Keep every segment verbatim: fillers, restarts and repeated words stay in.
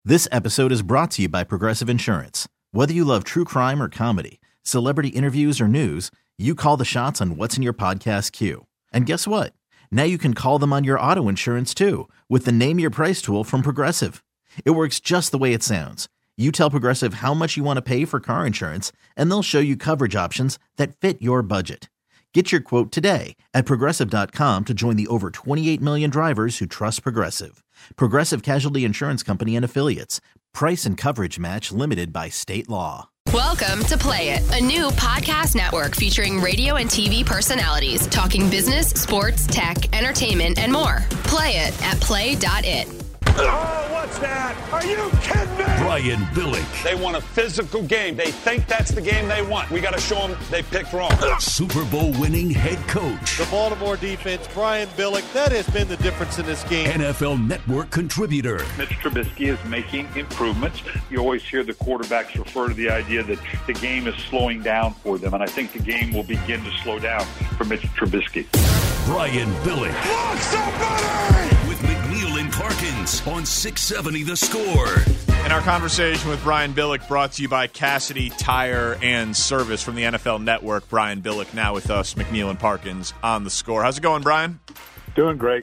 This episode is brought to you by Progressive Insurance. Whether you love true crime or comedy, celebrity interviews or news, you call the shots on what's in your podcast queue. And guess what? Now you can call them on your auto insurance too with the Name Your Price tool from Progressive. It works just the way it sounds. You tell Progressive how much you want to pay for car insurance, and they'll show you coverage options that fit your budget. Get your quote today at Progressive dot com to join the over twenty-eight million drivers who trust Progressive. Progressive Casualty Insurance Company and Affiliates. Price and coverage match limited by state law. Welcome to Play It, a new podcast network featuring radio and T V personalities talking business, sports, tech, entertainment, and more. Play it at play dot it. Oh, what's that? Are you kidding me? Brian Billick. They want a physical game. They think that's the game they want. We got to show them they picked wrong. Super Bowl winning head coach. The Baltimore defense, Brian Billick, that has been the difference in this game. N F L Network contributor. Mitch Trubisky is making improvements. You always hear the quarterbacks refer to the idea that the game is slowing down for them, and I think the game will begin to slow down for Mitch Trubisky. Brian Billick. Look, somebody! With McNeil and Parkins on six seventy The Score. And our conversation with Brian Billick brought to you by Cassidy Tire and Service from the N F L Network. Brian Billick now with us, McNeil and Parkins on The Score. How's it going, Brian? Doing great.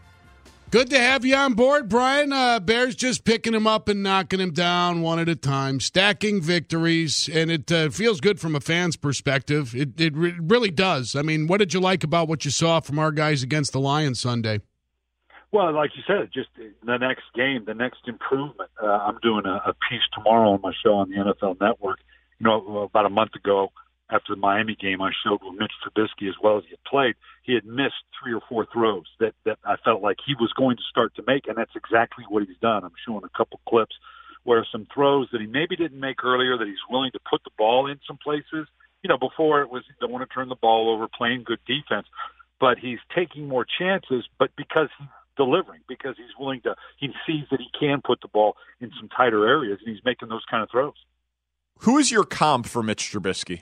Good to have you on board, Brian. Uh, Bears just picking him up and knocking him down one at a time, stacking victories, and it uh, feels good from a fan's perspective. It, it re- really does. I mean, what did you like about what you saw from our guys against the Lions Sunday? Well, like you said, just the next game, the next improvement. Uh, I'm doing a, a piece tomorrow on my show on the N F L Network. You know, about a month ago, after the Miami game, I showed with Mitch Trubisky, as well as he had played, he had missed three or four throws that, that I felt like he was going to start to make, and that's exactly what he's done. I'm showing a couple clips where some throws that he maybe didn't make earlier, that he's willing to put the ball in some places. You know, before it was, don't want to turn the ball over, playing good defense, but he's taking more chances, but because he's delivering, because he's willing to, he sees that he can put the ball in some tighter areas, and he's making those kind of throws. Who is your comp for Mitch Trubisky?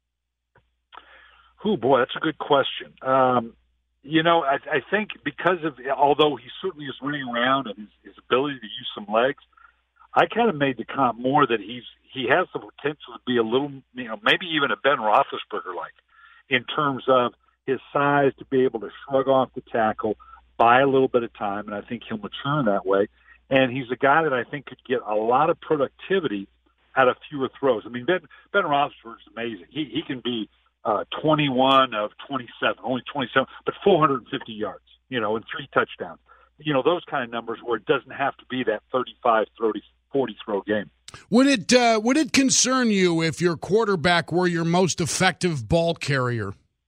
Oh, boy, that's a good question. Um, you know, I, I think because of, although he certainly is running around and his, his ability to use some legs, I kind of made the comp more that he's he has the potential to be a little, you know, maybe even a Ben Roethlisberger-like in terms of his size, to be able to shrug off the tackle, buy a little bit of time, and I think he'll mature in that way. And he's a guy that I think could get a lot of productivity out of fewer throws. I mean, Ben, Ben Roethlisberger is amazing. He he can be Uh, twenty-one of twenty-seven, only twenty-seven, but four hundred fifty yards, you know, and three touchdowns. You know, those kind of numbers where it doesn't have to be that thirty-five, thirty, forty throw game. Would it uh, would it concern you if your quarterback were your most effective ball carrier?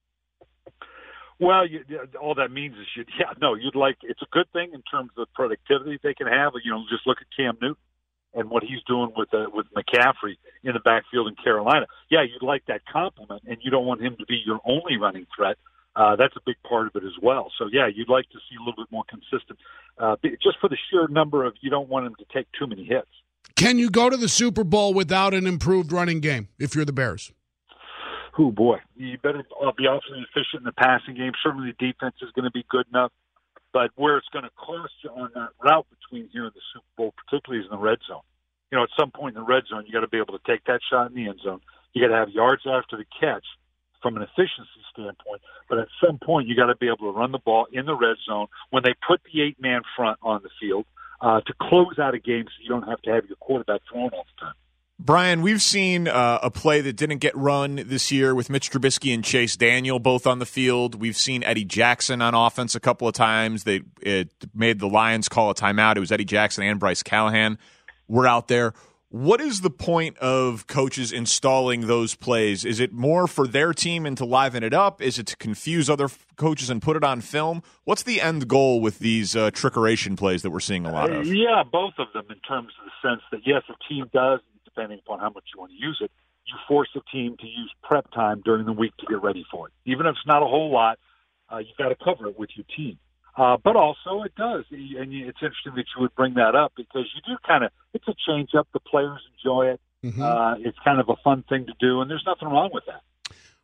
Well, you, all that means is, you, yeah, no, you'd like, it's a good thing in terms of productivity they can have. You know, just look at Cam Newton and what he's doing with uh, with McCaffrey in the backfield in Carolina. Yeah, you'd like that compliment, and you don't want him to be your only running threat. Uh, that's a big part of it as well. So, yeah, you'd like to see a little bit more consistent, uh, just for the sheer number of, you don't want him to take too many hits. Can you go to the Super Bowl without an improved running game if you're the Bears? Oh, boy. You better be awfully efficient in the passing game. Certainly the defense is going to be good enough. But where it's going to cost you on that route between here and the Super Bowl, particularly, is in the red zone. You know, at some point in the red zone, you got to be able to take that shot in the end zone. You got to have yards after the catch from an efficiency standpoint. But at some point, you got to be able to run the ball in the red zone when they put the eight-man front on the field uh, to close out a game, so you don't have to have your quarterback thrown all the time. Brian, we've seen uh, a play that didn't get run this year with Mitch Trubisky and Chase Daniel both on the field. We've seen Eddie Jackson on offense a couple of times. They it made the Lions call a timeout. It was Eddie Jackson and Bryce Callahan were out there. What is the point of coaches installing those plays? Is it more for their team and to liven it up? Is it to confuse other coaches and put it on film? What's the end goal with these uh, trickeration plays that we're seeing a lot of? Uh, yeah, both of them, in terms of the sense that, yes, a team does, depending upon how much you want to use it, you force a team to use prep time during the week to get ready for it. Even if it's not a whole lot, uh, you've got to cover it with your team. Uh, but also it does, and it's interesting that you would bring that up because you do kind of, it's a change-up. The players enjoy it. Mm-hmm. Uh, it's kind of a fun thing to do, and there's nothing wrong with that.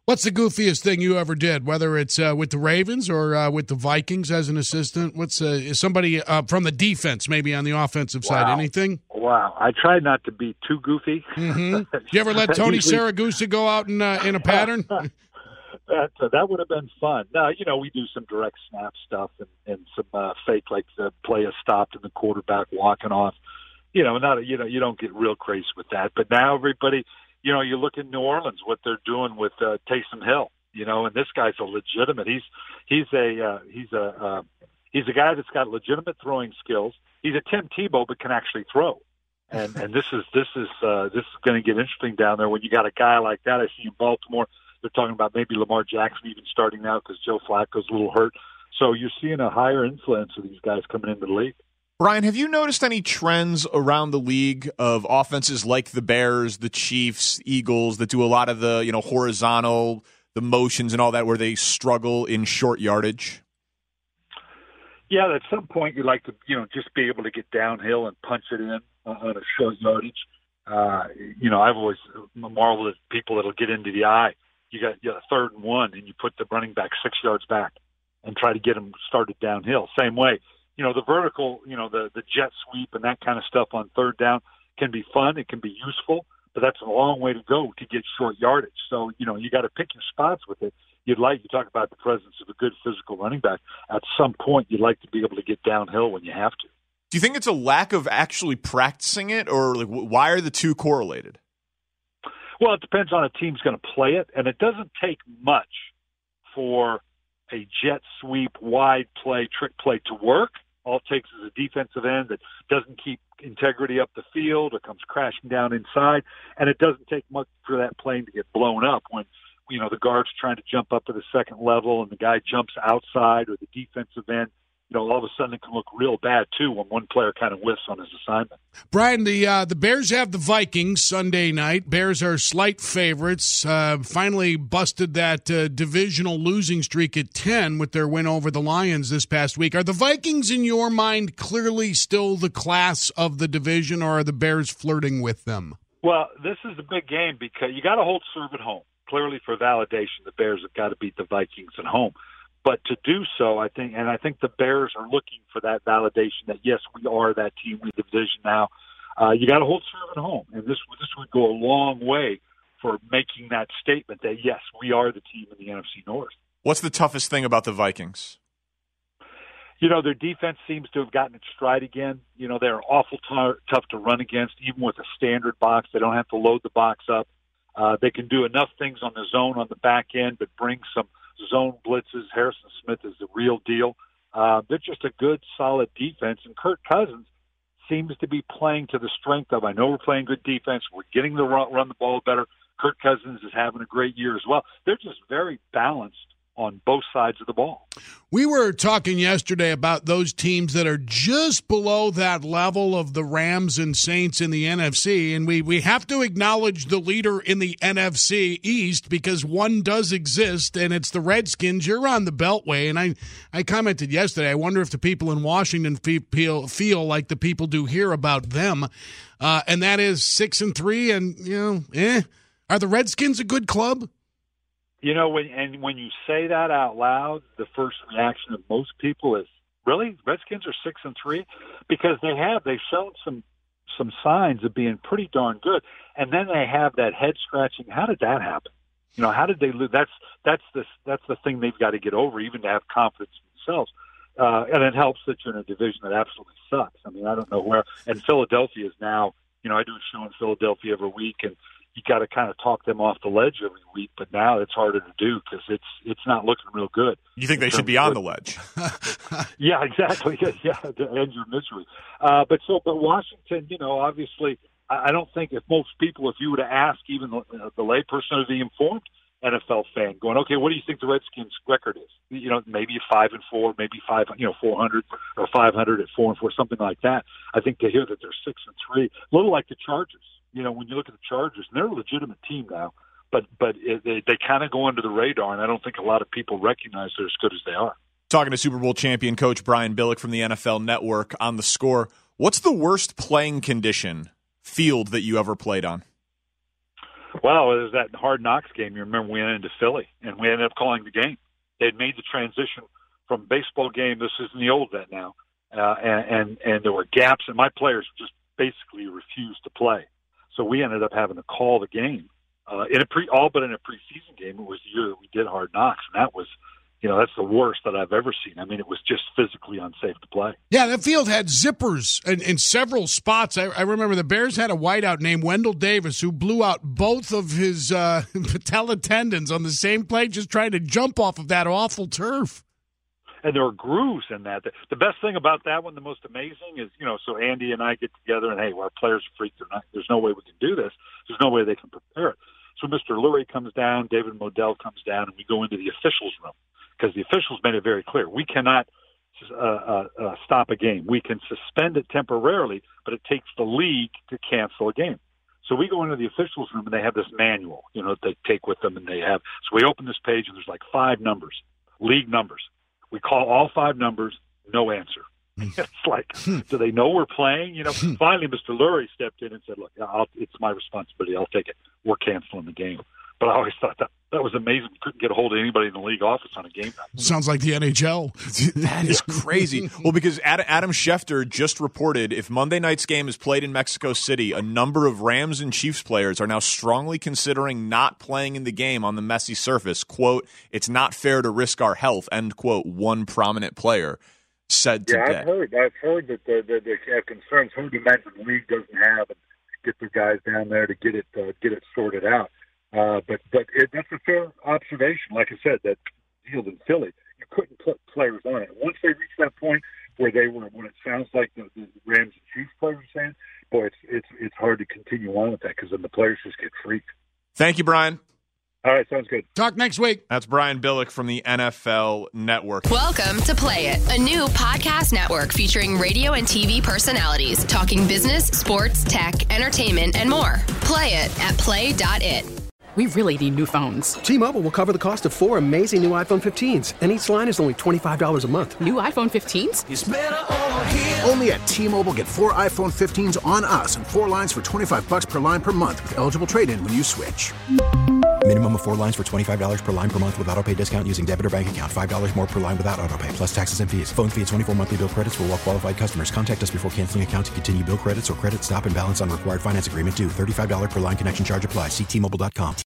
What's the goofiest thing you ever did, whether it's uh, with the Ravens or uh, with the Vikings as an assistant? What's uh, is somebody uh, from the defense, maybe on the offensive side? Wow. Anything? Wow. I try not to be too goofy. Mm-hmm. You ever let Tony Saragusa go out in, uh, in a pattern? that uh, that would have been fun. No, you know, we do some direct snap stuff and, and some uh, fake, like the play is stopped and the quarterback walking off. You know, not a, you know, you don't get real crazy with that. But now everybody, you know, you look in New Orleans, what they're doing with uh, Taysom Hill. You know, and this guy's a legitimate. He's he's a uh, he's a uh, he's a guy that's got legitimate throwing skills. He's a Tim Tebow, but can actually throw. And and this is this is uh, this is going to get interesting down there when you got a guy like that. I see in Baltimore, they're talking about maybe Lamar Jackson even starting now because Joe Flacco's a little hurt. So you're seeing a higher influence of these guys coming into the league. Brian, have you noticed any trends around the league of offenses like the Bears, the Chiefs, Eagles that do a lot of the, you know, horizontal, the motions and all that, where they struggle in short yardage? Yeah, at some point you'd like to, you know, just be able to get downhill and punch it in on a short yardage. Uh, you know, I've always marveled at people that'll get into the eye. You got, you got a third and one, and you put the running back six yards back and try to get them started downhill. Same way. You know, the vertical, you know, the, the jet sweep and that kind of stuff on third down can be fun. It can be useful, but that's a long way to go to get short yardage. So, you know, you got to pick your spots with it. You'd like, you talk about the presence of a good physical running back. At some point, you'd like to be able to get downhill when you have to. Do you think it's a lack of actually practicing it, or like, why are the two correlated? Well, it depends on a team's going to play it, and it doesn't take much for a jet sweep, wide play, trick play to work. All it takes is a defensive end that doesn't keep integrity up the field or comes crashing down inside, and it doesn't take much for that plane to get blown up when, you know, the guard's trying to jump up to the second level and the guy jumps outside, or the defensive end. You know, all of a sudden it can look real bad, too, when one player kind of whiffs on his assignment. Brian, the uh, the Bears have the Vikings Sunday night. Bears are slight favorites. Uh, finally busted that uh, divisional losing streak at ten with their win over the Lions this past week. Are the Vikings, in your mind, clearly still the class of the division, or are the Bears flirting with them? Well, this is a big game because you got to hold serve at home. Clearly, for validation, the Bears have got to beat the Vikings at home. But to do so, I think, and I think the Bears are looking for that validation that, yes, we are that team in the division now. Uh, you got to hold serve at home. And this, this would go a long way for making that statement that, yes, we are the team in the N F C North. What's the toughest thing about the Vikings? You know, their defense seems to have gotten its stride again. You know, they're awful t- tough to run against, even with a standard box. They don't have to load the box up. Uh, they can do enough things on the zone on the back end, but bring some zone blitzes. Harrison Smith is the real deal. Uh, they're just a good, solid defense. And Kirk Cousins seems to be playing to the strength of, I know we're playing good defense. We're getting the run, run the ball better. Kirk Cousins is having a great year as well. They're just very balanced on both sides of the ball. We were talking yesterday about those teams that are just below that level of the Rams and Saints in the N F C, and we, we have to acknowledge the leader in the N F C East because one does exist, and it's the Redskins. You're on the Beltway, and I, I commented yesterday, I wonder if the people in Washington feel, feel like the people do here about them, uh, and that is six and three, and, you know, eh. Are the Redskins a good club? You know, when and when you say that out loud, the first reaction of most people is, really? Redskins are six and three? Because they have, they've shown some some signs of being pretty darn good. And then they have that head scratching. How did that happen? You know, how did they lose? That's that's the that's the thing they've got to get over, even to have confidence in themselves. Uh, and it helps that you're in a division that absolutely sucks. I mean, I don't know where. And Philadelphia is now, you know, I do a show in Philadelphia every week, and you got to kind of talk them off the ledge every week, but now it's harder to do because it's it's not looking real good. You think they should be on the ledge? Yeah, exactly. Yeah, to end your misery. Uh, but so, but Washington, you know, obviously, I, I don't think if most people, if you were to ask even the, uh, the layperson or the informed N F L fan, going, okay, what do you think the Redskins' record is? You know, maybe five and four, maybe five, you know, four hundred or five hundred at four and four, something like that. I think to hear that they're six and three, a little like the Chargers. You know, when you look at the Chargers, and they're a legitimate team now, but but it, they, they kind of go under the radar, and I don't think a lot of people recognize they're as good as they are. Talking to Super Bowl champion coach Brian Billick from the N F L Network on The Score. What's the worst playing condition field that you ever played on? Well, it was that Hard Knocks game. You remember we went into Philly, and we ended up calling the game. They'd made the transition from baseball game. This isn't the old vet now. Uh, and, and, and there were gaps, and my players just basically refused to play. So we ended up having to call the game. Uh, in a pre, all but in a preseason game, it was the year that we did Hard Knocks, and that was, you know, that's the worst that I've ever seen. I mean, it was just physically unsafe to play. Yeah, that field had zippers in, in several spots. I, I remember the Bears had a wideout named Wendell Davis who blew out both of his uh, patella tendons on the same play, just trying to jump off of that awful turf. And there were grooves in that. The best thing about that one, the most amazing, is, you know, so Andy and I get together and, hey, well, our players are freaked. Not, there's no way we can do this. There's no way they can prepare it. So Mister Lurie comes down, David Modell comes down, and we go into the officials' room because the officials made it very clear. We cannot uh, uh, uh, stop a game. We can suspend it temporarily, but it takes the league to cancel a game. So we go into the officials' room, and they have this manual, you know, they take with them, and they have. So we open this page, and there's like five numbers, league numbers. We call all five numbers, no answer. It's like, do they know we're playing? You know, finally, Mister Lurie stepped in and said, look, I'll, it's my responsibility. I'll take it. We're canceling the game. But I always thought that that was amazing. We couldn't get a hold of anybody in the league office on a game night. Sounds like the N H L. That is crazy. Well, because Adam Schefter just reported if Monday night's game is played in Mexico City, a number of Rams and Chiefs players are now strongly considering not playing in the game on the messy surface. Quote, it's not fair to risk our health, end quote, one prominent player said today. Yeah, I've heard. I've heard that they, that they have concerns. Who the American League doesn't have and get their guys down there to get it uh, get it sorted out. Uh, but but it, that's a fair observation. Like I said, that field in Philly, you couldn't put players on it. Once they reached that point where they were, when it sounds like the, the Rams and Chiefs players are saying, boy, it's it's it's hard to continue on with that because then the players just get freaked. Thank you, Brian. All right, sounds good. Talk next week. That's Brian Billick from the N F L Network. Welcome to Play It, a new podcast network featuring radio and T V personalities talking business, sports, tech, entertainment, and more. Play it at play dot it. We really need new phones. T-Mobile will cover the cost of four amazing new iPhone fifteens, and each line is only twenty-five dollars a month. New iPhone fifteens? It's better over here. Only at T-Mobile, get four iPhone fifteens on us and four lines for twenty-five dollars per line per month with eligible trade-in when you switch. Minimum of four lines for twenty-five dollars per line per month with autopay discount using debit or bank account. five dollars more per line without autopay, plus taxes and fees. Phone fee at twenty-four monthly bill credits for well-qualified customers. Contact us before canceling account to continue bill credits or credit stop and balance on required finance agreement due. thirty-five dollars per line connection charge applies. See T Mobile dot com.